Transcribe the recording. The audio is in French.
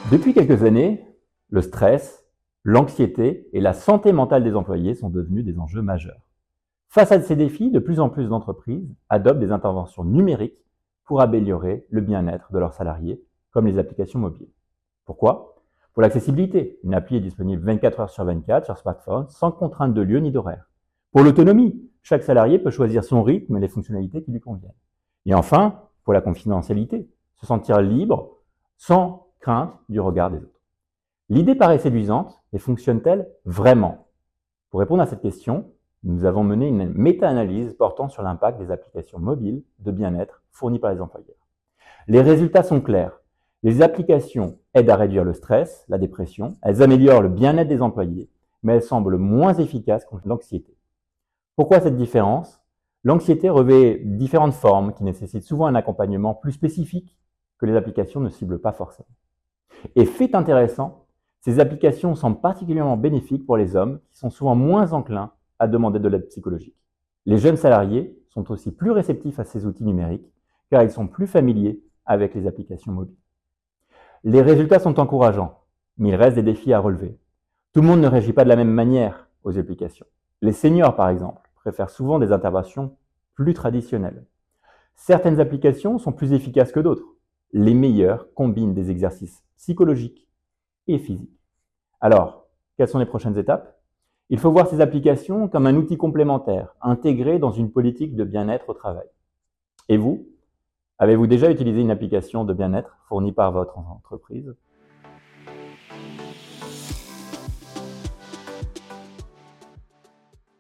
Depuis quelques années, le stress, l'anxiété et la santé mentale des employés sont devenus des enjeux majeurs. Face à ces défis, de plus en plus d'entreprises adoptent des interventions numériques pour améliorer le bien-être de leurs salariés, comme les applications mobiles. Pourquoi? Pour l'accessibilité. Une appli est disponible 24 heures sur 24 sur smartphone, sans contrainte de lieu ni d'horaire. Pour l'autonomie, chaque salarié peut choisir son rythme et les fonctionnalités qui lui conviennent. Et enfin, pour la confidentialité, se sentir libre sans crainte du regard des autres. L'idée paraît séduisante, mais fonctionne-t-elle vraiment? Pour répondre à cette question, nous avons mené une méta-analyse portant sur l'impact des applications mobiles de bien-être fournies par les employeurs. Les résultats sont clairs. Les applications aident à réduire le stress, la dépression, elles améliorent le bien-être des employés, mais elles semblent moins efficaces contre l'anxiété. Pourquoi cette différence? L'anxiété revêt différentes formes qui nécessitent souvent un accompagnement plus spécifique que les applications ne ciblent pas forcément. Et fait intéressant, ces applications semblent particulièrement bénéfiques pour les hommes qui sont souvent moins enclins à demander de l'aide psychologique. Les jeunes salariés sont aussi plus réceptifs à ces outils numériques car ils sont plus familiers avec les applications mobiles. Les résultats sont encourageants, mais il reste des défis à relever. Tout le monde ne réagit pas de la même manière aux applications. Les seniors, par exemple, préfèrent souvent des interventions plus traditionnelles. Certaines applications sont plus efficaces que d'autres. Les meilleures combinent des exercices psychologiques et physiques. Alors, quelles sont les prochaines étapes? Il faut voir ces applications comme un outil complémentaire, intégré dans une politique de bien-être au travail. Et vous? Avez-vous déjà utilisé une application de bien-être fournie par votre entreprise?